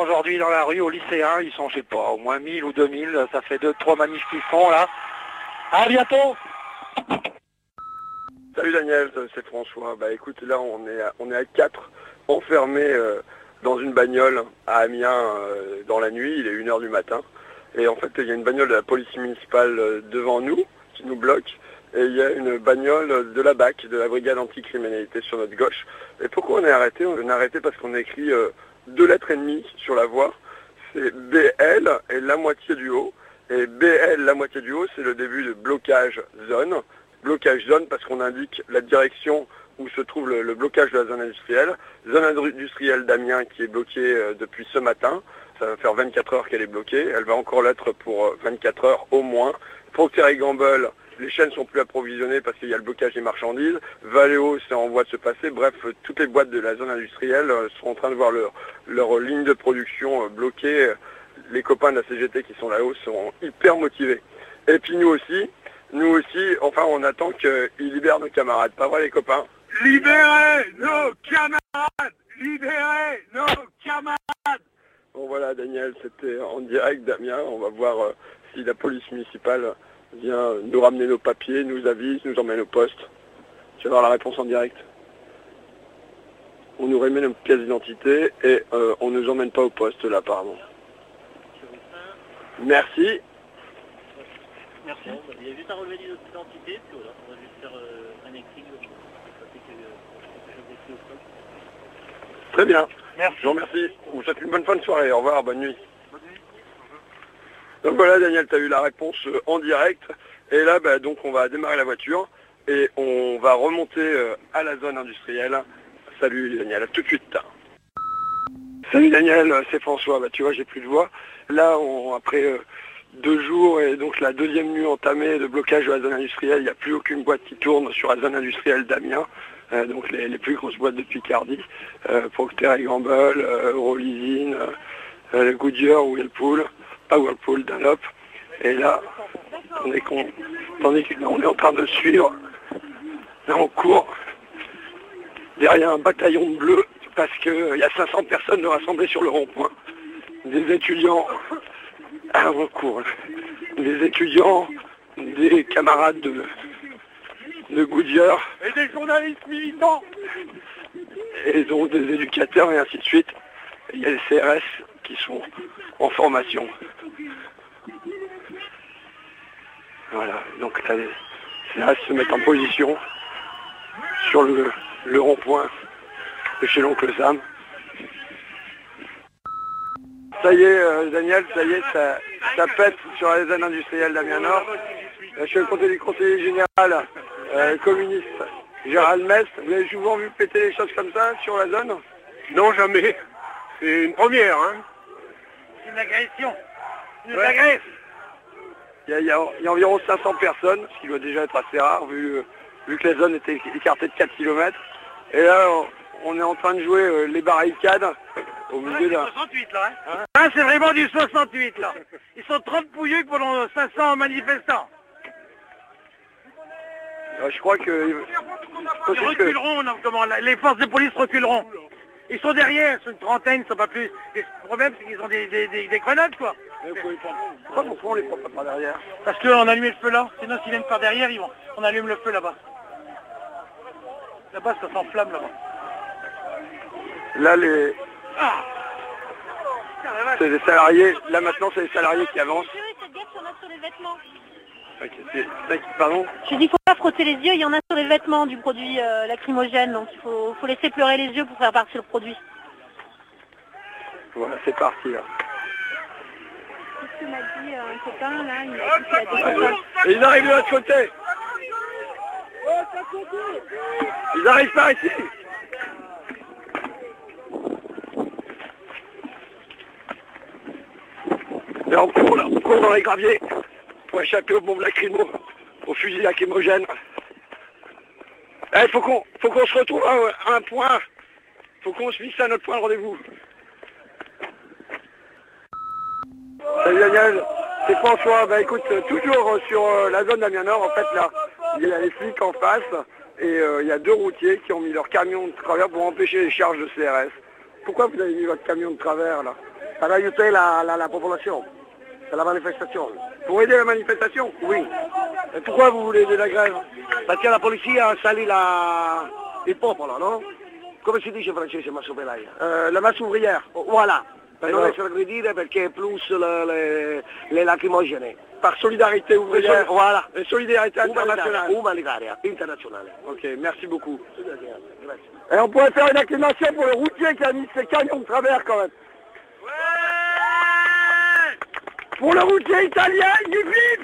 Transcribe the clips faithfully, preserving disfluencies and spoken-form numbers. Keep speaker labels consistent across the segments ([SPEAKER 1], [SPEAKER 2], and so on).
[SPEAKER 1] Aujourd'hui dans la rue, au lycéen, ils sont, je sais pas, au moins mille ou deux mille, ça fait deux, trois manifs qu'ils font là. À bientôt.
[SPEAKER 2] Salut Daniel, c'est François. Bah écoute, là on est à, on est à quatre, enfermés euh, dans une bagnole à Amiens euh, dans la nuit, il est une heure du matin. Et en fait, il y a une bagnole de la police municipale euh, devant nous, qui nous bloque. Et il y a une bagnole de la B A C, de la brigade anticriminalité sur notre gauche. Et pourquoi on est arrêté? On est arrêté parce qu'on a écrit euh, deux lettres et demie sur la voie. C'est B L et la moitié du haut. Et B L, la moitié du haut, c'est le début de blocage zone. Blocage zone parce qu'on indique la direction où se trouve le, le blocage de la zone industrielle. Zone industrielle d'Amiens qui est bloquée euh, depuis ce matin. Ça va faire vingt-quatre heures qu'elle est bloquée. Elle va encore l'être pour euh, vingt-quatre heures au moins. Procter et Gamble, les chaînes ne sont plus approvisionnées parce qu'il y a le blocage des marchandises. Valeo, c'est en voie de se passer. Bref, toutes les boîtes de la zone industrielle euh, sont en train de voir leur, leur ligne de production euh, bloquée. Les copains de la C G T qui sont là-haut sont hyper motivés. Et puis nous aussi, nous aussi, enfin on attend qu'ils libèrent nos camarades. Pas vrai les copains?
[SPEAKER 3] Libérez nos camarades! Libérez nos camarades!
[SPEAKER 2] Bon voilà Daniel, c'était en direct d'Amiens. On va voir euh, si la police municipale vient nous ramener nos papiers, nous avise, nous emmène au poste. Tu vas voir la réponse en direct. On nous remet nos pièces d'identité et euh, on ne nous emmène pas au poste là apparemment. Merci.
[SPEAKER 4] Merci. Bon, il y a juste un relevé d'identité, puis voilà, on va juste faire euh, un écrit. Ça fait que euh, je
[SPEAKER 2] Très bien.
[SPEAKER 1] Merci.
[SPEAKER 2] Je vous remercie. On vous souhaite une bonne fin de soirée. Au revoir, bonne nuit. Bonne nuit. Donc voilà Daniel, tu as eu la réponse euh, en direct. Et là, bah, donc on va démarrer la voiture et on va remonter euh, à la zone industrielle. Salut Daniel, à tout de suite. Salut Daniel, c'est François. Bah, tu vois, j'ai plus de voix. Là, on, après euh, deux jours et donc la deuxième nuit entamée de blocage de la zone industrielle, il n'y a plus aucune boîte qui tourne sur la zone industrielle d'Amiens. Euh, donc les, les plus grosses boîtes de Picardie, euh, Procter et Gamble, euh, Euroleasing, euh, Goodyear, Whirlpool, pas Whirlpool, Dunlop. Et là, on est, con, tandis qu'on est en train de suivre, là on court derrière un bataillon de bleus parce qu'il euh, y a cinq cents personnes de rassemblées sur le rond-point. Des étudiants, ah, on court, des étudiants, des camarades de, de Goodyear.
[SPEAKER 3] Et des journalistes militants!
[SPEAKER 2] Et donc des éducateurs et ainsi de suite. Il y a les C R S qui sont en formation. Voilà, donc là, les C R S se mettent en position sur le, le rond-point de chez l'oncle Sam. Ça y est, euh, Daniel, ça y est, ça, ça pète sur la zone industrielle d'Amiens Nord. Euh, je suis le conseiller du conseiller général euh, communiste Gérald Mest. Vous avez souvent vu péter des choses comme ça sur la zone?
[SPEAKER 3] Non, jamais. C'est une première, hein.
[SPEAKER 1] C'est une agression. Une
[SPEAKER 3] Ouais.
[SPEAKER 1] agresse.
[SPEAKER 2] Il y, a, il, y a, il y a environ cinq cents personnes, ce qui doit déjà être assez rare, vu, euh, vu que la zone était écartée de quatre kilomètres. Et là, on, on est en train de jouer euh, les barricades au milieu d'un...
[SPEAKER 1] soixante-huit là, hein, hein. Là, c'est vraiment du soixante-huit là. Ils sont trop pouilleux pendant cinq cents manifestants.
[SPEAKER 2] Euh, je crois que...
[SPEAKER 1] Ils reculeront, non, comment, les forces de police reculeront. Ils sont derrière, c'est une trentaine, ils sont pas plus. Et le problème, c'est qu'ils ont des, des, des, des grenades, quoi.
[SPEAKER 2] Pourquoi on les prend pas par derrière?
[SPEAKER 1] Parce qu'on a allumé le feu là, sinon s'ils viennent par derrière, ils vont. On allume le feu là-bas. Là-bas, ça s'enflamme là-bas.
[SPEAKER 2] Là, les...
[SPEAKER 1] Ah.
[SPEAKER 2] c'est des salariés. Là, maintenant, c'est les salariés qui avancent.
[SPEAKER 5] Faites gaffe, il y en a sur les vêtements.
[SPEAKER 2] Ok, c'est- c'est- Pardon?
[SPEAKER 5] Je dis, il faut pas frotter les yeux, il y en a sur les vêtements du produit euh, lacrymogène, donc il faut, faut laisser pleurer les yeux pour faire partir le produit.
[SPEAKER 2] Voilà, c'est parti, là.
[SPEAKER 5] C'est ce que m'a dit euh, un copain, là, il m'a dit qu'il a des copains.
[SPEAKER 2] Et ils arrivent de l'autre côté. Ils arrivent par ici. Et on court, là, on court dans les graviers pour échapper aux bombes lacrymo, aux fusils lacrymogènes. Il faut qu'on faut qu'on se retrouve à un point. Faut qu'on se fixe à notre point de rendez-vous. Salut Daniel, c'est François. Bah écoute, toujours sur euh, la zone d'Amiens Nord, en fait là, il y a les flics en face et euh, il y a deux routiers qui ont mis leur camion de travers pour empêcher les charges de C R S. Pourquoi vous avez mis votre camion de travers là? pour aider la, la, la population, c'est la manifestation. Pour aider la manifestation? Oui. Et pourquoi vous voulez aider la grève? Parce que la police a sali la... il popolo, non? Come si dice in francese masso operaia? Euh, la masse ouvrière, voilà. Per non essere aggredire perché plus le, le, le lacrimogene. Par solidarité ouvrière, voilà. Et solidarité internationale. Humanitaire, internationale. Ok, merci beaucoup. Et on pourrait faire une acclamation pour le routier qui a mis ses camions de travers quand même. Ouais. Pour le routier italien, il vive.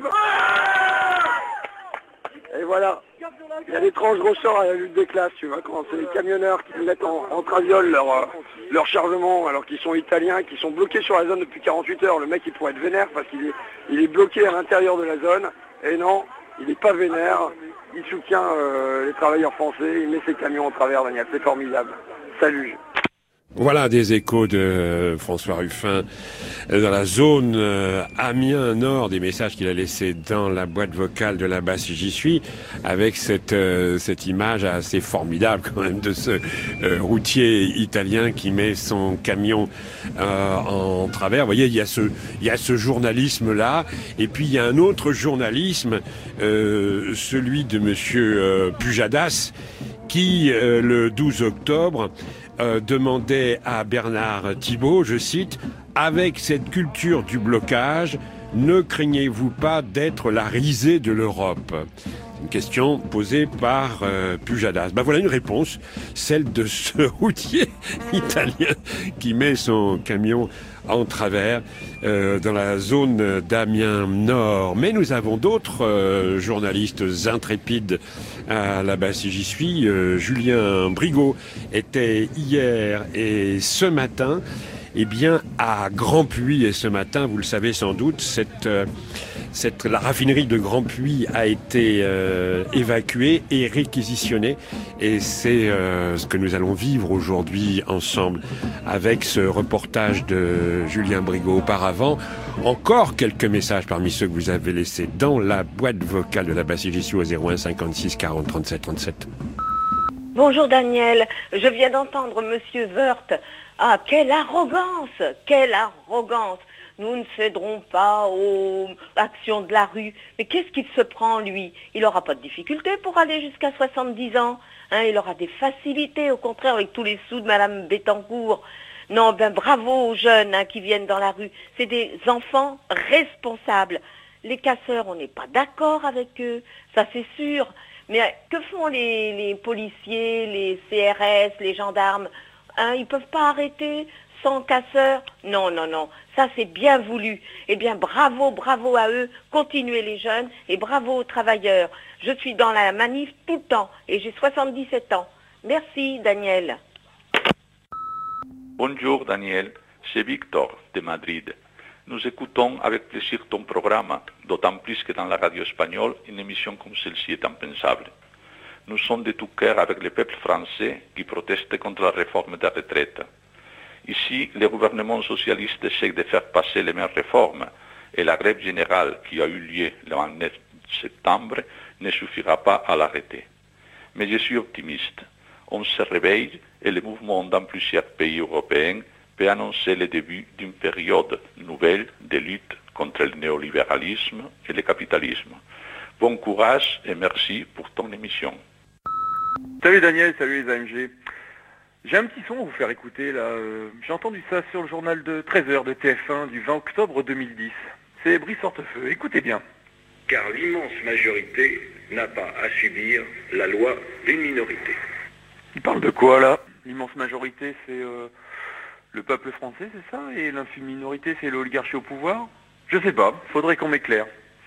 [SPEAKER 2] Ouais. Et voilà. Il y a des transgresseurs à la lutte des classes, tu vois, quand c'est les camionneurs qui mettent en, en traviole leur, euh, leur chargement alors qu'ils sont italiens, qui sont bloqués sur la zone depuis quarante-huit heures. Le mec il pourrait être vénère parce qu'il est, il est bloqué à l'intérieur de la zone. Et non, il n'est pas vénère, il soutient euh, les travailleurs français, il met ses camions en travers, Daniel, c'est formidable. Salut.
[SPEAKER 6] Voilà des échos de François Ruffin dans la zone euh, Amiens Nord, des messages qu'il a laissés dans la boîte vocale de la basse J'y suis, avec cette euh, cette image assez formidable quand même de ce euh, routier italien qui met son camion euh, en travers. Vous voyez, il y a ce il y a ce journalisme là, et puis il y a un autre journalisme, euh, celui de Monsieur euh, Pujadas, qui euh, le douze octobre Euh, demandait à Bernard Thibault, je cite, « Avec cette culture du blocage, ne craignez-vous pas d'être la risée de l'Europe ?» Une question posée par euh, Pujadas. Ben voilà une réponse, celle de ce routier italien qui met son camion en travers euh, dans la zone d'Amiens Nord. Mais nous avons d'autres euh, journalistes intrépides à la basse J'y suis. Euh, Julien Brigaut était hier et ce matin, eh bien à Grand-Puy. Et ce matin, vous le savez sans doute, cette, euh, cette, la raffinerie de Grand-Puy a été euh, évacuée et réquisitionnée. Et c'est euh, ce que nous allons vivre aujourd'hui ensemble avec ce reportage de Julien Brigaut. Auparavant, encore quelques messages parmi ceux que vous avez laissés dans la boîte vocale de la basse J'y suis au zéro un cinquante-six quarante trente-sept trente-sept.
[SPEAKER 7] Bonjour Daniel, je viens d'entendre Monsieur Woerth. Ah, quelle arrogance, quelle arrogance. Nous ne céderons pas aux actions de la rue. Mais qu'est-ce qu'il se prend, lui? Il n'aura pas de difficulté pour aller jusqu'à soixante-dix ans. Hein, il aura des facilités, au contraire, avec tous les sous de Madame Bettencourt. Non, ben bravo aux jeunes hein, qui viennent dans la rue. C'est des enfants responsables. Les casseurs, on n'est pas d'accord avec eux, ça c'est sûr. Mais que font les, les policiers, les C R S, les gendarmes? Hein, ils ne peuvent pas arrêter sans casseurs? Non, non, non, ça c'est bien voulu. Eh bien, bravo, bravo à eux, continuez les jeunes et bravo aux travailleurs. Je suis dans la manif tout le temps et j'ai soixante-dix-sept ans. Merci, Daniel.
[SPEAKER 8] Bonjour, Daniel, c'est Victor de Madrid. Nous écoutons avec plaisir ton programme, d'autant plus que dans la radio espagnole, une émission comme celle-ci est impensable. Nous sommes de tout cœur avec le peuple français qui proteste contre la réforme des retraites. Ici, le gouvernement socialiste essaie de faire passer les mêmes réformes et la grève générale qui a eu lieu le vingt-neuf septembre ne suffira pas à l'arrêter. Mais je suis optimiste. On se réveille et le mouvement dans plusieurs pays européens peut annoncer le début d'une période nouvelle de lutte contre le néolibéralisme et le capitalisme. Bon courage et merci pour ton émission.
[SPEAKER 9] Salut Daniel, salut les A M G. J'ai un petit son à vous faire écouter là. Euh, j'ai entendu ça sur le journal de treize heures de T F un du vingt octobre deux mille dix. C'est Brice Hortefeux, écoutez bien.
[SPEAKER 10] Car l'immense majorité n'a pas à subir la loi d'une minorité.
[SPEAKER 9] Il parle de quoi là? L'immense majorité c'est euh, le peuple français, c'est ça? Et l'infime minorité c'est l'oligarchie au pouvoir? Je sais pas, faudrait qu'on m'éclaire.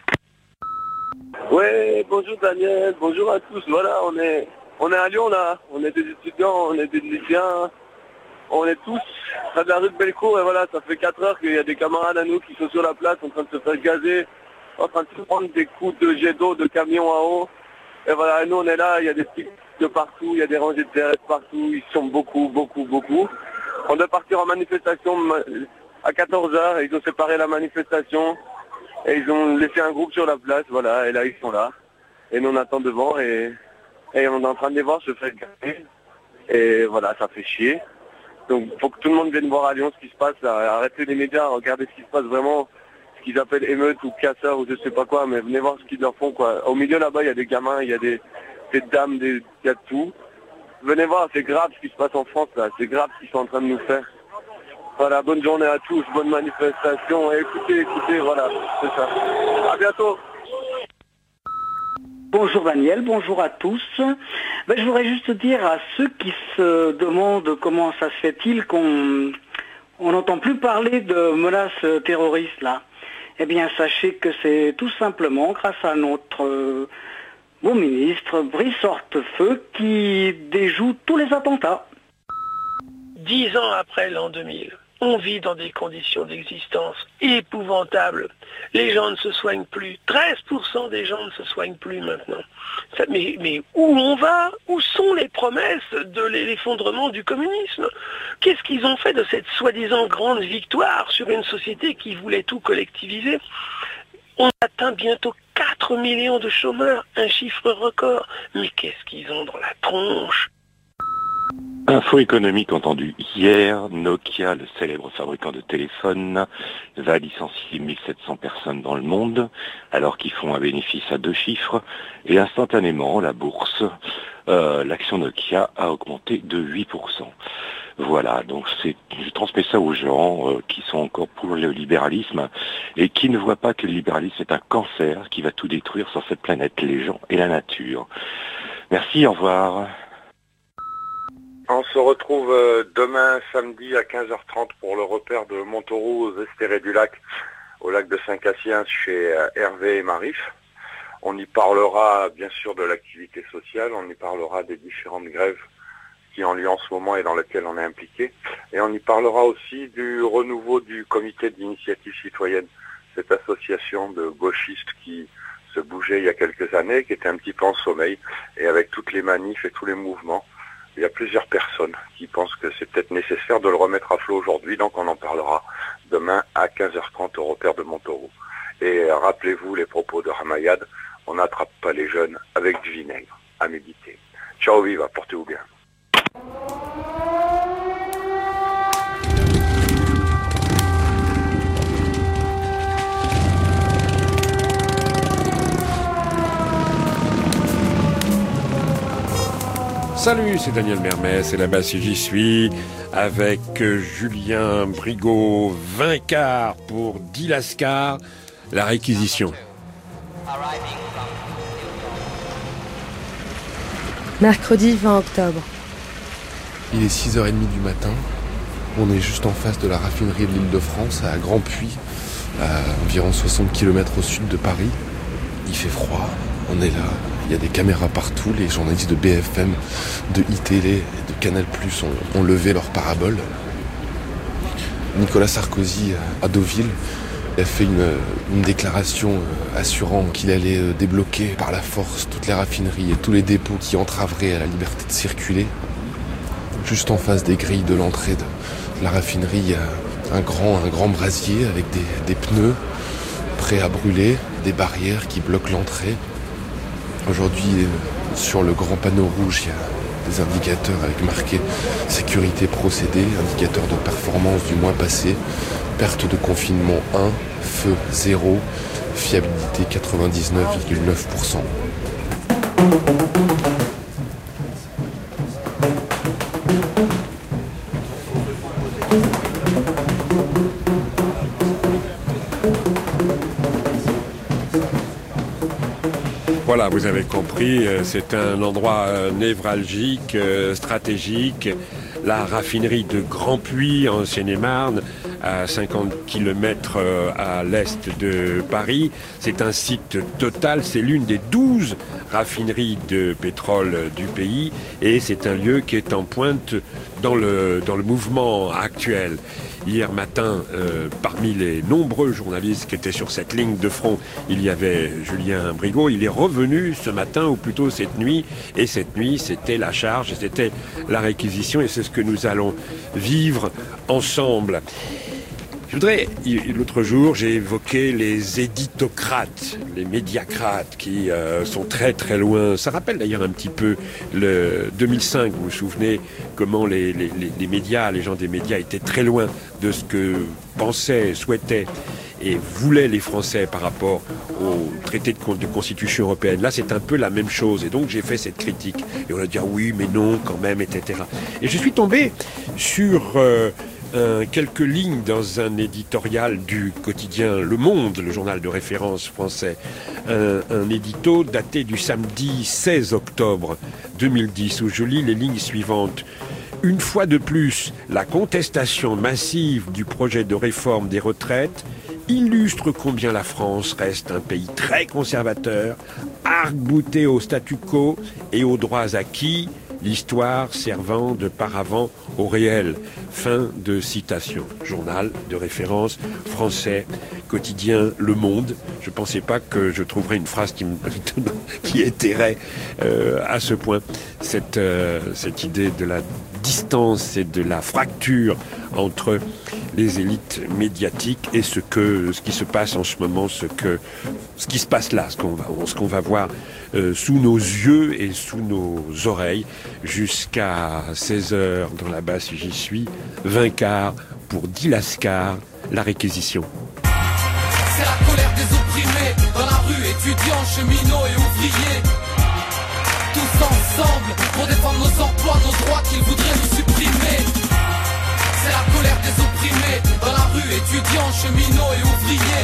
[SPEAKER 2] Ouais, bonjour Daniel, bonjour à tous. Voilà, on est, on est à Lyon là, on est des étudiants, on est des lycéens, on est tous à la rue de Bellecour et voilà, ça fait quatre heures qu'il y a des camarades à nous qui sont sur la place en train de se faire gazer, en train de se prendre des coups de jet d'eau, de camions à eau. Et voilà, nous on est là, il y a des sticks de partout, il y a des rangées de C R S partout, ils sont beaucoup, beaucoup, beaucoup. On doit partir en manifestation à quatorze heures et ils ont séparé la manifestation. Et ils ont laissé un groupe sur la place, voilà, et là ils sont là. Et nous on attend devant et, et on est en train de les voir se faire gazer. Et voilà, ça fait chier. Donc il faut que tout le monde vienne voir à Lyon ce qui se passe, là. Arrêtez les médias, regardez ce qui se passe vraiment, ce qu'ils appellent émeute ou casseurs ou je sais pas quoi, mais venez voir ce qu'ils leur font, quoi. Au milieu là-bas, il y a des gamins, il y a des, des dames, des, il y a de tout. Venez voir, c'est grave ce qui se passe en France, là. C'est grave ce qu'ils sont en train de nous faire. Voilà, bonne journée à tous, bonne manifestation. Et écoutez, écoutez, voilà, c'est ça. À bientôt.
[SPEAKER 11] Bonjour Daniel, bonjour à tous. Ben, je voudrais juste dire à ceux qui se demandent comment ça se fait-il qu'on on n'entend plus parler de menaces terroristes là. Eh bien sachez que c'est tout simplement grâce à notre euh, beau ministre Brice Hortefeux qui déjoue tous les attentats.
[SPEAKER 12] Dix ans après l'an deux mille, on vit dans des conditions d'existence épouvantables. Les gens ne se soignent plus. treize pour cent des gens ne se soignent plus maintenant. Ça, mais, mais où on va? Où sont les promesses de l'effondrement du communisme? Qu'est-ce qu'ils ont fait de cette soi-disant grande victoire sur une société qui voulait tout collectiviser? On atteint bientôt quatre millions de chômeurs, un chiffre record. Mais qu'est-ce qu'ils ont dans la tronche?
[SPEAKER 13] Info économique entendue hier, Nokia, le célèbre fabricant de téléphones, va licencier mille sept cents personnes dans le monde, alors qu'ils font un bénéfice à deux chiffres, et instantanément, la bourse, euh, l'action Nokia a augmenté de huit pour cent. Voilà, donc c'est, je transmets ça aux gens euh, qui sont encore pour le libéralisme, et qui ne voient pas que le libéralisme est un cancer qui va tout détruire sur cette planète, les gens et la nature. Merci, au revoir.
[SPEAKER 2] On se retrouve demain samedi à quinze heures trente pour le repère de Montauroux aux Estérés du Lac, au lac de Saint-Cassien chez Hervé et Marif. On y parlera bien sûr de l'activité sociale, on y parlera des différentes grèves qui ont lieu en ce moment et dans lesquelles on est impliqué. Et on y parlera aussi du renouveau du comité d'initiative citoyenne, cette association de gauchistes qui se bougeait il y a quelques années, qui était un petit peu en sommeil, et avec toutes les manifs et tous les mouvements, il y a plusieurs personnes qui pensent que c'est peut-être nécessaire de le remettre à flot aujourd'hui, donc on en parlera demain à quinze heures trente au repère de Montauroux. Et rappelez-vous les propos de Ramayad, on n'attrape pas les jeunes avec du vinaigre, à méditer. Ciao viva, portez-vous bien.
[SPEAKER 6] Salut, c'est Daniel Mermès et là-bas si j'y suis avec Julien Brigaud, Vincart pour Dilascar, la réquisition.
[SPEAKER 14] Mercredi vingt octobre.
[SPEAKER 15] Il est six heures trente du matin. On est juste en face de la raffinerie de l'Île-de-France, à Grand-Puy, à environ soixante kilomètres au sud de Paris. Il fait froid, on est là. Il y a des caméras partout, les journalistes de B F M, de I T L et de Canal plus, ont, ont levé leur parabole. Nicolas Sarkozy à Deauville a fait une, une déclaration assurant qu'il allait débloquer par la force toutes les raffineries et tous les dépôts qui entraveraient à la liberté de circuler. Juste en face des grilles de l'entrée de la raffinerie, il y a un grand, un grand brasier avec des, des pneus prêts à brûler, des barrières qui bloquent l'entrée. Aujourd'hui, sur le grand panneau rouge, il y a des indicateurs avec marqué sécurité procédé, indicateur de performance du mois passé, perte de confinement un, feu zéro, fiabilité quatre-vingt-dix-neuf virgule neuf pour cent.
[SPEAKER 6] Voilà, vous avez compris, c'est un endroit névralgique, stratégique. La raffinerie de Grand-Puy en Seine-et-Marne, à cinquante kilomètres à l'est de Paris. C'est un site total, c'est l'une des douze raffineries de pétrole du pays et c'est un lieu qui est en pointe dans le, dans le mouvement actuel. Hier matin, euh, parmi les nombreux journalistes qui étaient sur cette ligne de front, il y avait Julien Brigaud. Il est revenu ce matin, ou plutôt cette nuit, et cette nuit, c'était la charge, c'était la réquisition, et c'est ce que nous allons vivre ensemble. Je voudrais, l'autre jour, j'ai évoqué les éditocrates, les médiacrates qui euh, sont très très loin. Ça rappelle d'ailleurs un petit peu le deux mille cinq, vous vous souvenez comment les, les, les médias, les gens des médias étaient très loin de ce que pensaient, souhaitaient et voulaient les Français par rapport au traité de, de constitution européenne. Là, c'est un peu la même chose. Et donc, j'ai fait cette critique. Et on a dit, ah oui, mais non, quand même, et cetera. Et je suis tombé sur... Euh, Euh, quelques lignes dans un éditorial du quotidien Le Monde, le journal de référence français, un, un édito daté du samedi seize octobre deux mille dix, où je lis les lignes suivantes. Une fois de plus, la contestation massive du projet de réforme des retraites illustre combien la France reste un pays très conservateur, arc-bouté au statu quo et aux droits acquis, l'histoire servant de paravent au réel. Fin de citation. Journal de référence français, quotidien Le Monde. Je ne pensais pas que je trouverais une phrase qui, me, qui étairait euh, à ce point cette, euh, cette idée de la distance et de la fracture entre les élites médiatiques et ce que ce qui se passe en ce moment, ce que ce qui se passe là, ce qu'on va ce qu'on va voir euh, sous nos yeux et sous nos oreilles jusqu'à seize heures dans la basse j'y suis, vingt quarts pour dix lascars, la réquisition.
[SPEAKER 16] C'est la colère des opprimés dans la rue, étudiants, cheminots et ouvriers. Tous ensemble pour défendre nos emplois, nos droits qu'ils voudraient nous supprimer. C'est la colère des opprimés dans la rue, étudiants, cheminots et ouvriers.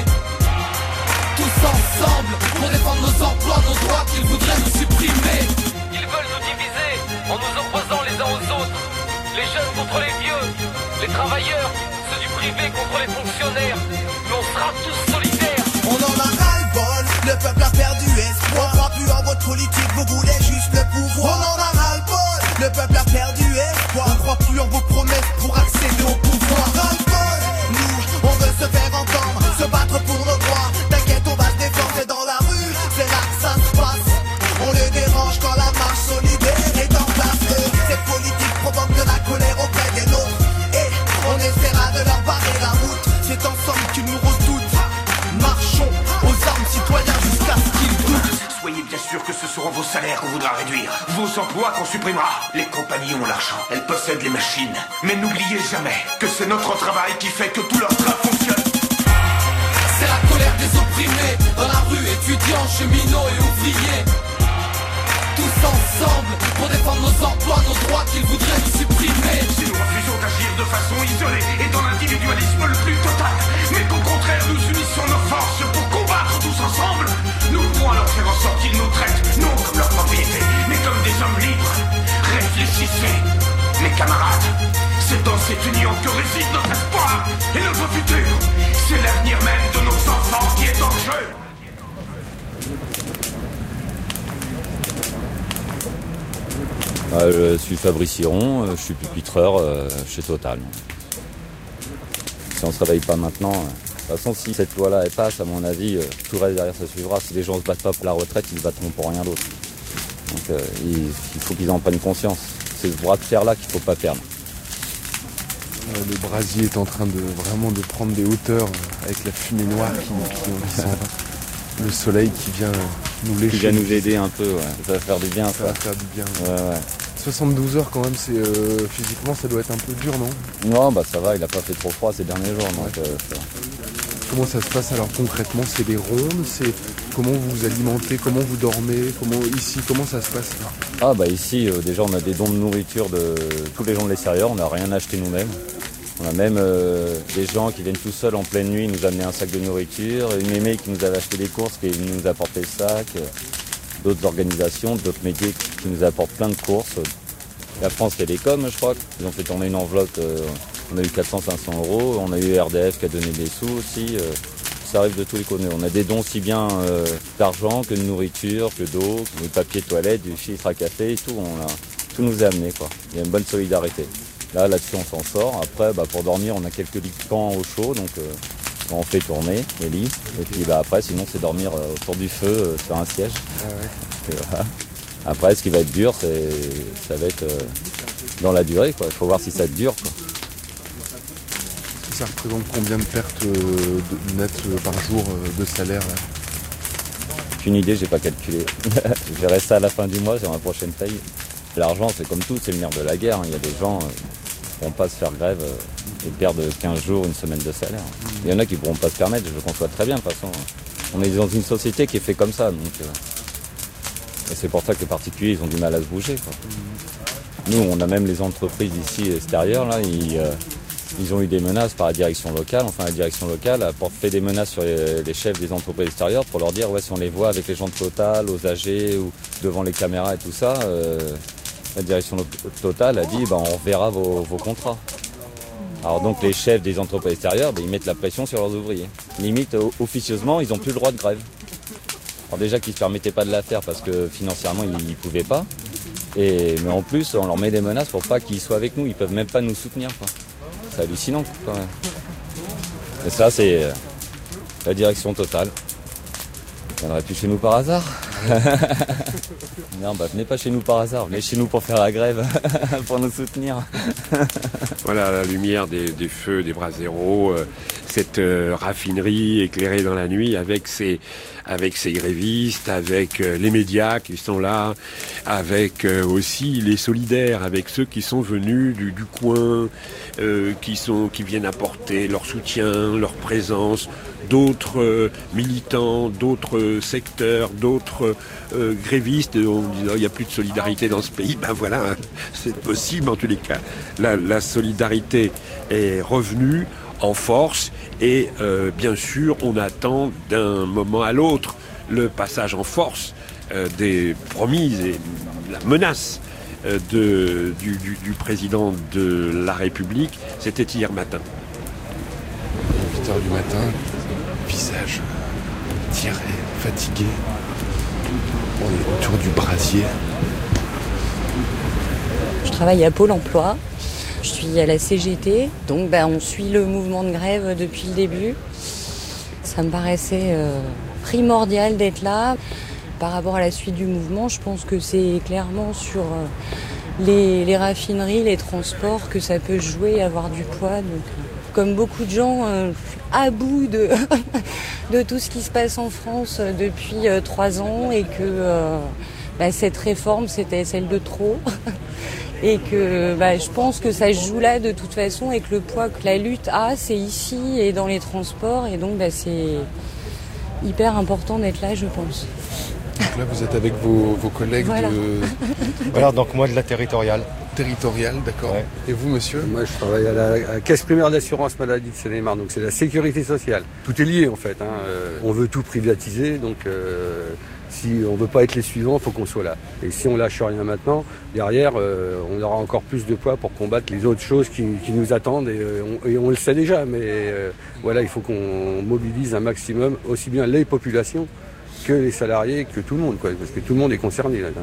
[SPEAKER 16] Tous ensemble pour défendre nos emplois, nos droits qu'ils voudraient nous supprimer. Ils veulent nous diviser en nous opposant les uns aux autres. Les jeunes contre les vieux, les travailleurs, ceux du privé contre les fonctionnaires. Mais on sera tous solidaires.
[SPEAKER 17] On en a ras-le-bol, le peuple a perdu espoir. On croit plus en votre politique, vous voulez juste le pouvoir. On en a ras-le-bol, le peuple a perdu espoir. On croit plus en vos promesses pour accéder au pouvoir. Ras-le-bol, nous, on veut se faire entendre, se battre pour nos droits. T'inquiète, on va se défendre, c'est dans la rue, c'est là que ça se passe. On les dérange quand la marche solidaire est en place. Eux, cette politique provoque de la colère auprès des nôtres. Et on essaiera de leur barrer la route. C'est ensemble qu'ils nous redoutent. Marchons aux armes citoyens jusqu'à ce qu'ils doutent.
[SPEAKER 18] Soyez bien sûr que ce seront vos salaires qu'on voudra réduire, vos emplois qu'on supprimera. Les compagnies ont l'argent, elles possèdent les machines. Mais n'oubliez jamais que c'est notre travail qui fait que tout leur travail fonctionne.
[SPEAKER 16] C'est la colère des opprimés dans la rue, étudiants, cheminots et ouvriers. Tous ensemble pour défendre nos emplois, nos droits qu'ils voudraient nous supprimer.
[SPEAKER 18] Si nous refusons d'agir de façon isolée et dans l'individualisme le plus total, mais qu'au contraire nous unissons nos forces pour combattre tous ensemble, nous pourrons alors faire en sorte qu'ils nous traitent non comme leur propriété, mais comme des hommes libres. Réfléchissez, mes camarades, c'est dans cette union que réside notre espoir et notre futur. C'est l'avenir même de nos enfants qui est en jeu.
[SPEAKER 19] Euh, je suis Fabrice Hiron, je suis pupitreur euh, chez Total. Si on ne se réveille pas maintenant, euh, de toute façon si cette loi-là elle passe, à mon avis, euh, tout reste derrière ça suivra. Si les gens ne se battent pas pour la retraite, ils ne se battront pour rien d'autre. Donc euh, il, il faut qu'ils en prennent conscience. C'est ce bras de fer-là qu'il ne faut pas perdre.
[SPEAKER 15] Euh, le brasier est en train de vraiment de prendre des hauteurs euh, avec la fumée noire qui, qui, qui s'en va. Le soleil qui vient nous lécher.
[SPEAKER 19] Qui vient nous aider un peu, ouais. Ça va faire du bien, ça.
[SPEAKER 15] Ça va faire du bien.
[SPEAKER 19] Ouais, ouais.
[SPEAKER 15] soixante-douze heures quand même, c'est euh, physiquement ça doit être un peu dur, non?
[SPEAKER 19] Non, bah ça va, il a pas fait trop froid ces derniers jours. Donc,
[SPEAKER 15] ouais.
[SPEAKER 19] euh, ça...
[SPEAKER 15] Comment ça se passe alors concrètement? C'est des rondes, c'est comment vous vous alimentez, comment vous dormez, comment ici, comment ça se passe là?
[SPEAKER 19] Ah bah ici, euh, déjà on a des dons de nourriture de tous les gens de l'extérieur, on n'a rien acheté nous-mêmes. On a même euh, des gens qui viennent tout seuls en pleine nuit nous amener un sac de nourriture, une mémé qui nous avait acheté des courses, qui nous apporte le sac, euh, d'autres organisations, d'autres médias qui nous apportent plein de courses. La France Télécom, je crois, ils ont fait tourner une enveloppe, euh, on a eu quatre cents à cinq cents euros, on a eu R D F qui a donné des sous aussi, euh, ça arrive de tous les côtés. On a des dons aussi bien euh, d'argent que de nourriture, que d'eau, du papier toilette, du filtre à café et tout, on a, tout nous a amené quoi. Il y a une bonne solidarité. Là, là-dessus, on s'en sort. Après, bah, pour dormir, on a quelques lits de camp au chaud, donc euh, on fait tourner les lits. Et puis bah, après, sinon, c'est dormir euh, autour du feu euh, sur un siège.
[SPEAKER 15] Ah ouais.
[SPEAKER 19] Et, voilà. Après, ce qui va être dur, c'est, ça va être euh, dans la durée, quoi. Il faut voir si ça dure, quoi.
[SPEAKER 15] ça représente combien de pertes euh, de, nettes euh, par jour euh, de salaire là?
[SPEAKER 19] Aucune idée, j'ai pas calculé. Je verrai ça à la fin du mois, c'est ma prochaine paye. L'argent, c'est comme tout, c'est le nerf de la guerre. Il y a des gens euh, qui ne pourront pas se faire grève euh, et perdre quinze jours, une semaine de salaire. Il y en a qui ne pourront pas se permettre, je le conçois très bien de toute façon. On est dans une société qui est faite comme ça. Donc, euh, et c'est pour ça que les particuliers, ils ont du mal à se bouger, quoi. Nous, on a même les entreprises ici extérieures, là, ils, euh, ils ont eu des menaces par la direction locale. Enfin, la direction locale a fait des menaces sur les, les chefs des entreprises extérieures pour leur dire, ouais, si on les voit avec les gens de Total, aux A G ou devant les caméras et tout ça, euh, la direction Total a dit, bah, on verra vos, vos contrats. Alors donc les chefs des entreprises extérieures, bah, ils mettent la pression sur leurs ouvriers. Limite, officieusement, ils n'ont plus le droit de grève. Alors déjà qu'ils ne se permettaient pas de la faire parce que financièrement, ils ne pouvaient pas. Et, mais en plus, on leur met des menaces pour pas qu'ils soient avec nous. Ils peuvent même pas nous soutenir, quoi. C'est hallucinant, quand même. Et ça, c'est euh, la direction Total. Ils viendraient plus chez nous par hasard. Non, bah venez pas chez nous par hasard. Venez chez nous pour faire la grève, pour nous soutenir.
[SPEAKER 6] Voilà, à la lumière des, des feux, des bras zéro, euh, cette euh, raffinerie éclairée dans la nuit avec ses, avec ses grévistes, avec euh, les médias qui sont là, avec euh, aussi les solidaires, avec ceux qui sont venus du, du coin, euh, qui sont, qui viennent apporter leur soutien, leur présence, d'autres euh, militants, d'autres secteurs, d'autres euh, grévistes. On dit, il n'y a plus de solidarité dans ce pays. Ben voilà, hein, c'est possible en tous les cas. La, la solidarité est revenue en force et euh, bien sûr, on attend d'un moment à l'autre le passage en force euh, des promises et la menace euh, de, du, du, du président de la République. C'était hier matin.
[SPEAKER 15] huit heures du matin, visage tiré, fatigué. On est autour du brasier.
[SPEAKER 20] Je travaille à Pôle emploi. Je suis à la C G T, donc ben, on suit le mouvement de grève depuis le début. Ça me paraissait euh, primordial d'être là. Par rapport à la suite du mouvement, je pense que c'est clairement sur euh, les, les raffineries, les transports que ça peut jouer, avoir du poids. Donc, euh, comme beaucoup de gens, euh, à bout de, de tout ce qui se passe en France depuis euh, trois ans et que euh, bah, cette réforme, c'était celle de trop. Et que bah, je pense que ça se joue là de toute façon et que le poids que la lutte a, c'est ici et dans les transports. Et donc bah, c'est hyper important d'être là, je pense.
[SPEAKER 15] Donc là, vous êtes avec vos, vos collègues
[SPEAKER 20] voilà.
[SPEAKER 15] de...
[SPEAKER 21] Voilà, donc moi de la territoriale.
[SPEAKER 15] Territoriale, d'accord. Ouais. Et vous, monsieur?
[SPEAKER 22] Moi, je travaille à la, à la Caisse primaire d'assurance maladie de Seine-et-Marne, donc c'est la sécurité sociale. Tout est lié, en fait. Hein. Euh, on veut tout privatiser, donc euh, si on ne veut pas être les suivants, il faut qu'on soit là. Et si on lâche rien maintenant, derrière, euh, on aura encore plus de poids pour combattre les autres choses qui, qui nous attendent. Et, euh, on, et on le sait déjà, mais euh, voilà, il faut qu'on mobilise un maximum, aussi bien les populations que les salariés, que tout le monde, quoi, parce que tout le monde est concerné là.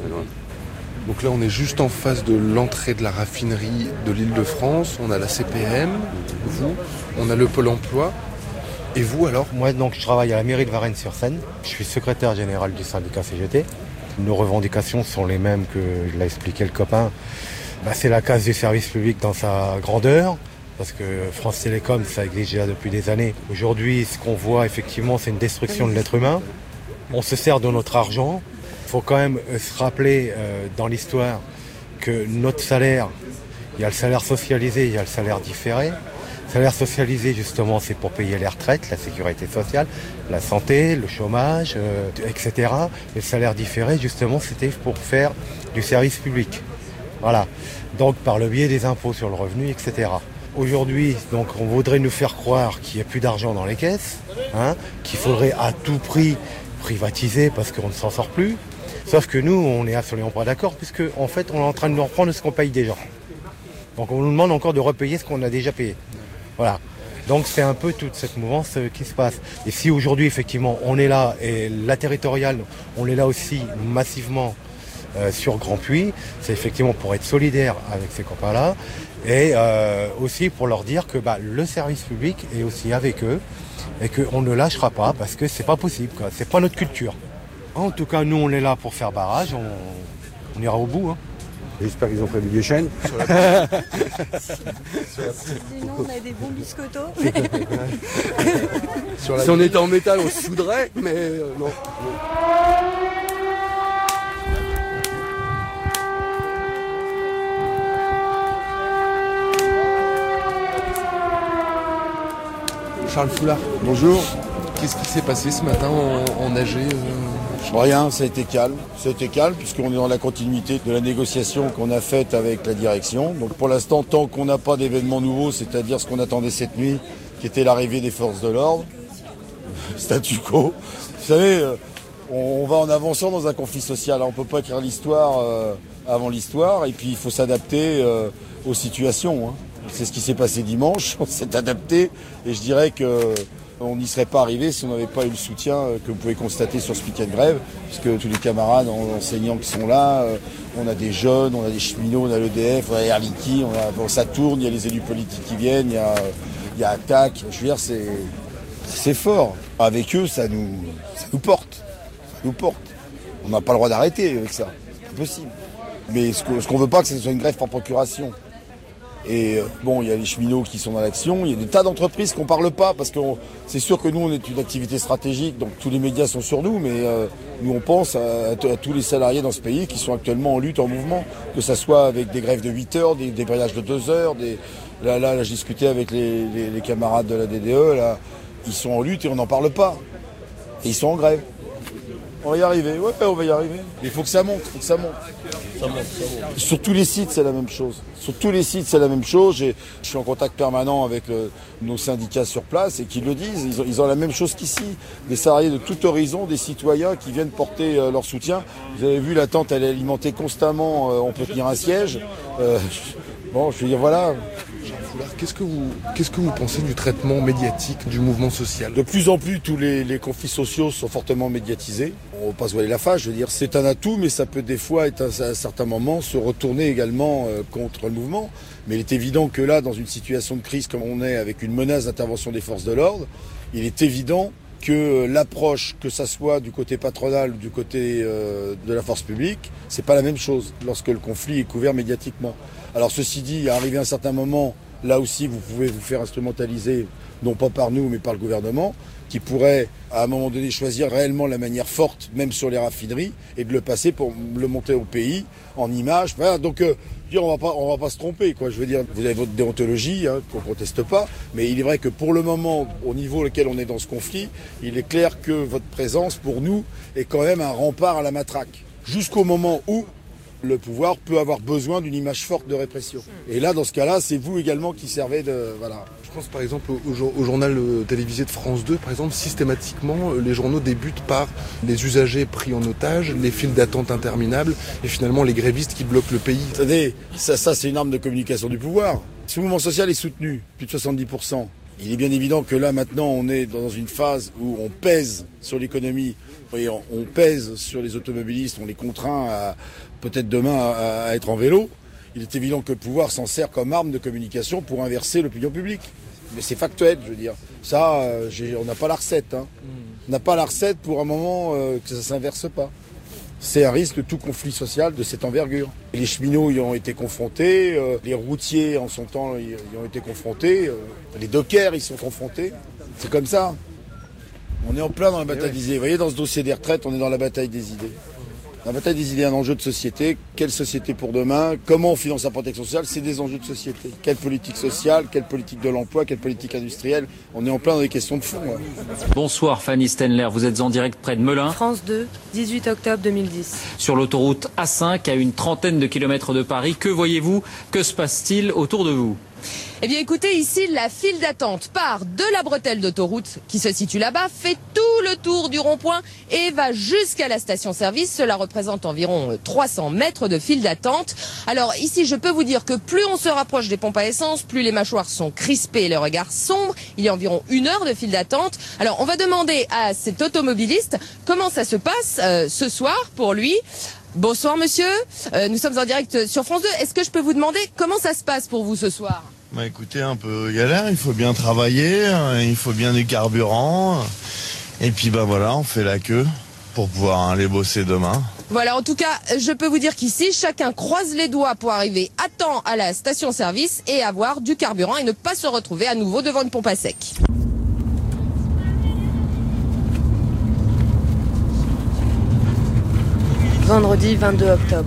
[SPEAKER 15] Donc là, on est juste en face de l'entrée de la raffinerie de l'Île-de-France. On a la C P M, vous, on a le Pôle emploi. Et vous alors?
[SPEAKER 21] Moi, donc, je travaille à la mairie de Varennes-sur-Seine. Je suis secrétaire général du syndicat C G T. Nos revendications sont les mêmes que je l'ai expliqué le copain. Bah, c'est la casse du service public dans sa grandeur. Parce que France Télécom, ça existe déjà depuis des années. Aujourd'hui, ce qu'on voit, effectivement, c'est une destruction de l'être humain. On se sert de notre argent. Il faut quand même se rappeler euh, dans l'histoire que notre salaire, il y a le salaire socialisé, il y a le salaire différé. Le salaire socialisé, justement, c'est pour payer les retraites, la sécurité sociale, la santé, le chômage, euh, et cetera. Et le salaire différé, justement, c'était pour faire du service public. Voilà. Donc, par le biais des impôts sur le revenu, et cetera. Aujourd'hui, donc, on voudrait nous faire croire qu'il n'y a plus d'argent dans les caisses, hein, qu'il faudrait à tout prix privatiser parce qu'on ne s'en sort plus. Sauf que nous, on n'est absolument pas d'accord, puisque en fait, on est en train de nous reprendre ce qu'on paye déjà. Donc on nous demande encore de repayer ce qu'on a déjà payé. Voilà. Donc c'est un peu toute cette mouvance qui se passe. Et si aujourd'hui, effectivement, on est là, et la territoriale, on est là aussi massivement euh, sur Grand Puy, c'est effectivement pour être solidaire avec ces copains-là, et euh, aussi pour leur dire que bah, le service public est aussi avec eux, et qu'on ne lâchera pas, parce que c'est pas possible, quoi. C'est pas notre culture. En tout cas, nous, on est là pour faire barrage, on, on ira au bout. Hein.
[SPEAKER 22] J'espère qu'ils ont prévu des chaînes.
[SPEAKER 20] Sinon, on a des bons biscottos.
[SPEAKER 22] Si on était en métal, on se soudrait, mais euh, non. non.
[SPEAKER 15] Charles Foulard, bonjour. Qu'est-ce qui s'est passé ce matin en, en A G euh...
[SPEAKER 3] Rien, ça a été calme. Ça a été calme puisqu'on est dans la continuité de la négociation qu'on a faite avec la direction. Donc pour l'instant, tant qu'on n'a pas d'événements nouveaux, c'est-à-dire ce qu'on attendait cette nuit, qui était l'arrivée des forces de l'ordre, statu quo. Vous savez, on va en avançant dans un conflit social. On ne peut pas écrire l'histoire euh, avant l'histoire et puis il faut s'adapter euh, aux situations. Hein. C'est ce qui s'est passé dimanche, on s'est adapté et je dirais que on n'y serait pas arrivé si on n'avait pas eu le soutien que vous pouvez constater sur ce piquet de grève, puisque tous les camarades enseignants qui sont là, on a des jeunes, on a des cheminots, on a l'E D F, on a Air Liquide, on a, bon, ça tourne, il y a les élus politiques qui viennent, il y a, il y a Attaque, je veux dire, c'est, c'est fort. Avec eux, ça nous, ça nous porte, ça nous porte. On n'a pas le droit d'arrêter avec ça, c'est possible. Mais ce qu'on ce qu'on veut pas, que ce soit une grève par procuration. Et bon, il y a les cheminots qui sont dans l'action, il y a des tas d'entreprises qu'on parle pas, parce que on, c'est sûr que nous, on est une activité stratégique, donc tous les médias sont sur nous, mais euh, nous, on pense à, à, à tous les salariés dans ce pays qui sont actuellement en lutte, en mouvement, que ça soit avec des grèves de huit heures, des débrayages de deux heures, des... là, là, là, j'ai discuté avec les, les, les camarades de la D D E, là, ils sont en lutte et on n'en parle pas. Et ils sont en grève. On va y arriver, ouais, on va y arriver. Il faut que ça monte, il faut que ça monte. Ça monte, ça monte. Sur tous les sites, c'est la même chose. Sur tous les sites, c'est la même chose. J'ai, je suis en contact permanent avec le, nos syndicats sur place et qui le disent. Ils ont, ils ont la même chose qu'ici. Des salariés de tout horizon, des citoyens qui viennent porter euh, leur soutien. Vous avez vu, la tente, elle est alimentée constamment. Euh, on peut tenir un siège. Euh, bon, je veux dire, voilà.
[SPEAKER 15] Qu'est-ce que vous, qu'est-ce que vous pensez du traitement médiatique du mouvement social ?
[SPEAKER 3] De plus en plus, tous les, les conflits sociaux sont fortement médiatisés. On ne va pas se voiler la face, je veux dire, c'est un atout, mais ça peut des fois, être à, à certains moments, se retourner également euh, contre le mouvement. Mais il est évident que là, dans une situation de crise comme on est, avec une menace d'intervention des forces de l'ordre, il est évident que l'approche, que ça soit du côté patronal ou du côté euh, de la force publique, c'est pas la même chose lorsque le conflit est couvert médiatiquement. Alors ceci dit, arrivé à un certain moment, là aussi vous pouvez vous faire instrumentaliser, non pas par nous mais par le gouvernement, qui pourrait à un moment donné choisir réellement la manière forte, même sur les raffineries, et de le passer pour le monter au pays, en images. Voilà, donc euh, on va pas, on va pas se tromper, quoi. Je veux dire, vous avez votre déontologie, hein, qu'on proteste pas, mais il est vrai que pour le moment, au niveau auquel on est dans ce conflit, il est clair que votre présence, pour nous, est quand même un rempart à la matraque. Jusqu'au moment où le pouvoir peut avoir besoin d'une image forte de répression. Et là, dans ce cas-là, c'est vous également qui servez de... Voilà.
[SPEAKER 15] Je pense par exemple au, au journal télévisé de France deux, par exemple, systématiquement, les journaux débutent par les usagers pris en otage, les files d'attente interminables, et finalement les grévistes qui bloquent le pays.
[SPEAKER 3] Vous savez, ça, ça c'est une arme de communication du pouvoir. Ce mouvement social est soutenu, plus de soixante-dix pour cent. Il est bien évident que là, maintenant, on est dans une phase où on pèse sur l'économie, et on, on pèse sur les automobilistes, on les contraint à, peut-être demain à, à être en vélo. Il est évident que le pouvoir s'en sert comme arme de communication pour inverser l'opinion publique. Mais c'est factuel, je veux dire. Ça, euh, j'ai, on n'a pas la recette. Hein. On n'a pas la recette pour un moment euh, que ça ne s'inverse pas. C'est un risque de tout conflit social de cette envergure. Les cheminots y ont été confrontés, euh, les routiers en son temps y, y ont été confrontés, euh, les dockers y sont confrontés. C'est comme ça. On est en plein dans la bataille des idées. Vous voyez, dans ce dossier des retraites, on est dans la bataille des idées. La bataille des idées est un enjeu de société. Quelle société pour demain? Comment on finance la protection sociale? C'est des enjeux de société. Quelle politique sociale? Quelle politique de l'emploi? Quelle politique industrielle? On est en plein dans des questions de fond. Ouais.
[SPEAKER 4] Bonsoir Fanny Stenler, vous êtes en direct près de Melun.
[SPEAKER 14] France deux, dix-huit octobre deux mille dix.
[SPEAKER 4] Sur l'autoroute A cinq, à une trentaine de kilomètres de Paris. Que voyez-vous? Que se passe-t-il autour de vous?
[SPEAKER 23] Eh bien écoutez, ici la file d'attente part de la bretelle d'autoroute qui se situe là-bas, fait tout le tour du rond-point et va jusqu'à la station-service. Cela représente environ trois cents mètres de file d'attente. Alors ici, je peux vous dire que plus on se rapproche des pompes à essence, plus les mâchoires sont crispées et le regard sombre. Il y a environ une heure de file d'attente. Alors on va demander à cet automobiliste comment ça se passe euh, ce soir pour lui. Bonsoir monsieur, euh, nous sommes en direct sur France deux. Est-ce que je peux vous demander comment ça se passe pour vous ce soir?
[SPEAKER 24] Bah écoutez, un peu galère, il faut bien travailler, il faut bien du carburant. Et puis bah voilà, on fait la queue pour pouvoir aller bosser demain.
[SPEAKER 23] Voilà, en tout cas, je peux vous dire qu'ici, chacun croise les doigts pour arriver à temps à la station-service et avoir du carburant et ne pas se retrouver à nouveau devant une pompe à sec.
[SPEAKER 14] Vendredi vingt-deux octobre.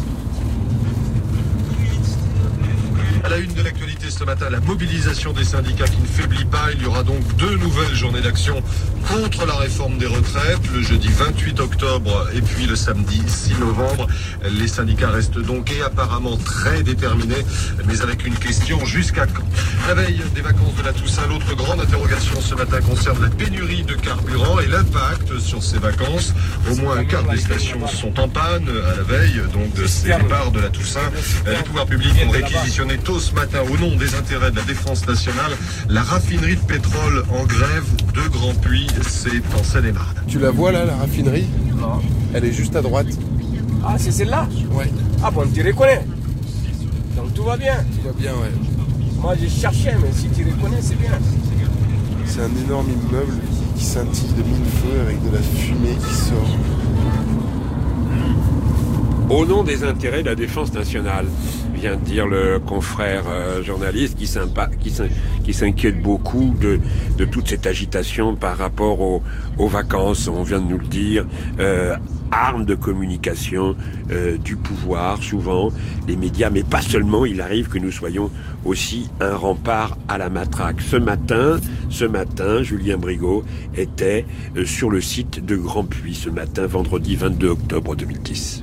[SPEAKER 1] À la une de l'actualité ce matin, la mobilisation des syndicats qui ne faiblit pas. Il y aura donc deux nouvelles journées d'action contre la réforme des retraites, le jeudi vingt-huit octobre et puis le samedi six novembre. Les syndicats restent donc et apparemment très déterminés, mais avec une question: jusqu'à quand? La veille des vacances de la Toussaint, l'autre grande interrogation ce matin concerne la pénurie de carburant et l'impact sur ces vacances. Au moins un quart des stations sont en panne à la veille donc de ces départs de la Toussaint. Les pouvoirs publics ont réquisitionné tôt ce matin, au nom des intérêts de la défense nationale, la raffinerie de pétrole en grève de Grand-Puy, c'est en Seine-et-Marne.
[SPEAKER 15] Tu la vois là, la raffinerie? Non. Elle est juste à droite.
[SPEAKER 5] Ah, c'est celle-là?
[SPEAKER 15] Ouais.
[SPEAKER 5] Ah bon, tu reconnais? Donc tout va bien?
[SPEAKER 15] Tout va bien, ouais.
[SPEAKER 5] Moi j'ai cherché, mais si tu reconnais, c'est bien.
[SPEAKER 15] C'est un énorme immeuble qui scintille de mille feux avec de la fumée qui sort.
[SPEAKER 6] Au nom des intérêts de la défense nationale, vient de dire le confrère euh, journaliste qui, qui, qui s'inquiète beaucoup de, de toute cette agitation par rapport aux, aux vacances. On vient de nous le dire, euh, arme de communication euh, du pouvoir, souvent les médias, mais pas seulement. Il arrive que nous soyons aussi un rempart à la matraque. Ce matin, ce matin, Julien Brigaut était euh, sur le site de Grand-Puy, ce matin, vendredi vingt-deux octobre deux mille dix.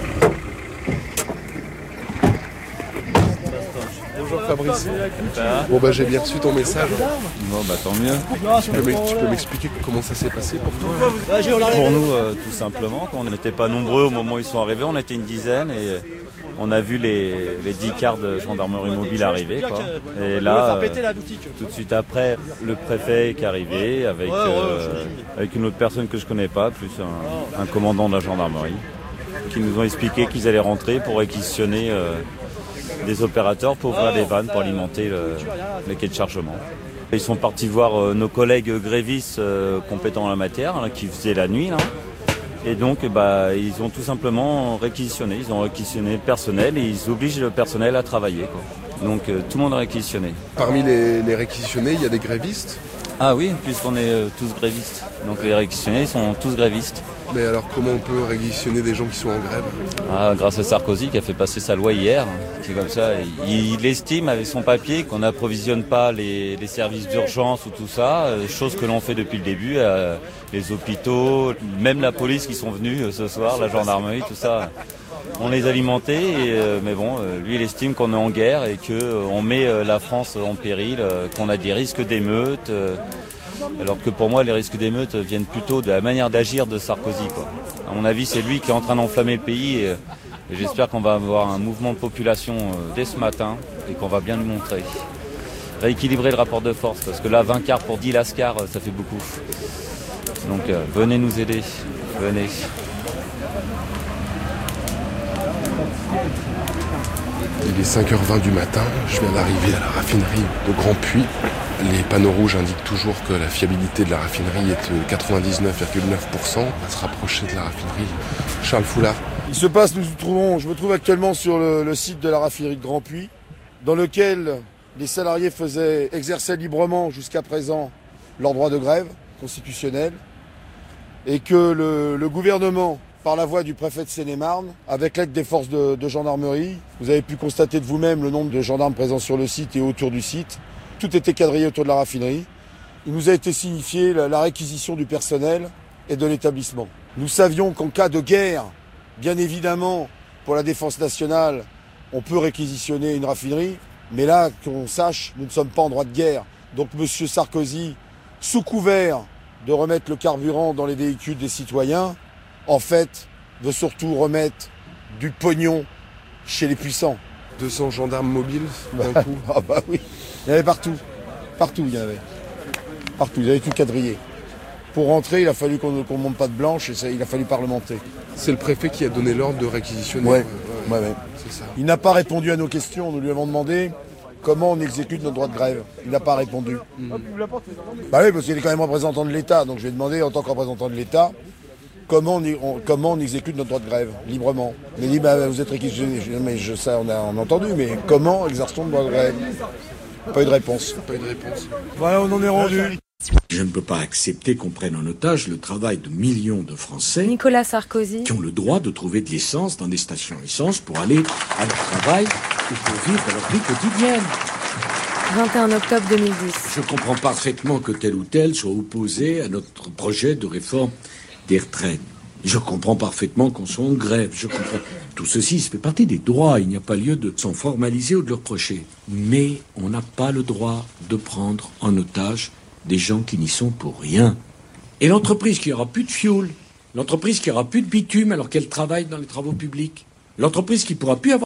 [SPEAKER 15] Bonjour Fabrice. Bon bah j'ai bien reçu ton message.
[SPEAKER 19] Bon bah tant mieux.
[SPEAKER 15] Tu peux m'expliquer comment ça s'est passé pour toi?
[SPEAKER 19] Pour nous euh, tout simplement, quand on n'était pas nombreux au moment où ils sont arrivés, on était une dizaine et on a vu les, les dix cars de gendarmerie mobile arriver, quoi. Et là, euh, tout de suite après, le préfet qui est arrivé avec, euh, avec une autre personne que je connais pas, plus un, un commandant de la gendarmerie, qui nous ont expliqué qu'ils allaient rentrer pour réquisitionner euh, des opérateurs pour ouvrir des vannes pour alimenter le, les quais de chargement. Ils sont partis voir euh, nos collègues grévistes euh, compétents en la matière, là, qui faisaient la nuit. Là. Et donc, bah, ils ont tout simplement réquisitionné. Ils ont réquisitionné le personnel et ils obligent le personnel à travailler, quoi. Donc, euh, tout le monde est réquisitionné.
[SPEAKER 15] Parmi les, les réquisitionnés, il y a des grévistes?
[SPEAKER 19] Ah oui, puisqu'on est euh, tous grévistes. Donc, les réquisitionnés sont tous grévistes.
[SPEAKER 15] Mais alors, comment on peut réquisitionner des gens qui sont en grève?
[SPEAKER 19] Ah, grâce à Sarkozy qui a fait passer sa loi hier. C'est comme ça. Il, il estime avec son papier qu'on n'approvisionne pas les, les services d'urgence ou tout ça, euh, chose que l'on fait depuis le début. Euh, les hôpitaux, même la police qui sont venus euh, ce soir, la gendarmerie, tout ça. On les alimentait, et, euh, mais bon, euh, lui il estime qu'on est en guerre et qu'on euh, met euh, la France en péril, euh, qu'on a des risques d'émeutes. Euh, alors que pour moi, les risques d'émeutes viennent plutôt de la manière d'agir de Sarkozy, quoi. À mon avis, c'est lui qui est en train d'enflammer le pays et, et j'espère qu'on va avoir un mouvement de population euh, dès ce matin et qu'on va bien le montrer. Rééquilibrer le rapport de force, parce que là, vingt cars pour dix lascars, ça fait beaucoup. Donc euh, venez nous aider, venez.
[SPEAKER 15] Il est cinq heures vingt du matin, je viens d'arriver à la raffinerie de Grand-Puy. Les panneaux rouges indiquent toujours que la fiabilité de la raffinerie est de quatre-vingt-dix-neuf virgule neuf pour cent. On va se rapprocher de la raffinerie. Charles Foulard.
[SPEAKER 3] Il se passe, nous nous trouvons, je me trouve actuellement sur le, le site de la raffinerie de Grand-Puy, dans lequel les salariés faisaient, exerçaient librement jusqu'à présent leur droit de grève constitutionnel, et que le, le gouvernement, par la voix du préfet de Seine-et-Marne, avec l'aide des forces de, de gendarmerie, vous avez pu constater de vous-même le nombre de gendarmes présents sur le site et autour du site. Tout était quadrillé autour de la raffinerie. Il nous a été signifié la, la réquisition du personnel et de l'établissement. Nous savions qu'en cas de guerre, bien évidemment, pour la défense nationale, on peut réquisitionner une raffinerie, mais là, qu'on sache, nous ne sommes pas en droit de guerre. Donc M. Sarkozy, sous couvert de remettre le carburant dans les véhicules des citoyens, en fait, veut surtout remettre du pognon chez les puissants.
[SPEAKER 15] deux cents gendarmes mobiles d'un coup.
[SPEAKER 3] Ah bah oui, il y en avait partout. Partout il y en avait. Partout, ils avaient tout quadrillé. Pour rentrer, il a fallu qu'on ne monte pas de blanche et ça, il a fallu parlementer.
[SPEAKER 15] C'est le préfet qui a donné l'ordre de réquisitionner.
[SPEAKER 3] Ouais,
[SPEAKER 15] ouais,
[SPEAKER 3] ouais, ouais.
[SPEAKER 15] C'est ça.
[SPEAKER 3] Il n'a pas répondu à nos questions. Nous lui avons demandé comment on exécute notre droit de grève. Il n'a pas répondu. Mmh. Bah oui, parce qu'il est quand même représentant de l'État. Donc je lui ai demandé, en tant que représentant de l'État, comment on, on, comment on exécute notre droit de grève librement. Il m'a dit, bah, vous êtes réquisitionné. Je dis, mais je, ça, on a, on a entendu, mais comment exerce-t-on le droit de grève? Pas eu de réponse. Pas eu de réponse. Voilà, on en est rendu.
[SPEAKER 7] Je ne peux pas accepter qu'on prenne en otage le travail de millions de Français
[SPEAKER 14] Nicolas Sarkozy
[SPEAKER 7] qui ont le droit de trouver de l'essence dans des stations essence pour aller à leur travail ou pour vivre leur vie quotidienne.
[SPEAKER 14] vingt et un octobre deux mille dix.
[SPEAKER 7] Je comprends parfaitement que tel ou tel soit opposé à notre projet de réforme des retraites. Je comprends parfaitement qu'on soit en grève. Je comprends. Tout ceci, ça fait partie des droits. Il n'y a pas lieu de s'en formaliser ou de le reprocher. Mais on n'a pas le droit de prendre en otage des gens qui n'y sont pour rien. Et l'entreprise qui aura plus de fioul, l'entreprise qui aura plus de bitume alors qu'elle travaille dans les travaux publics, l'entreprise qui pourra plus avoir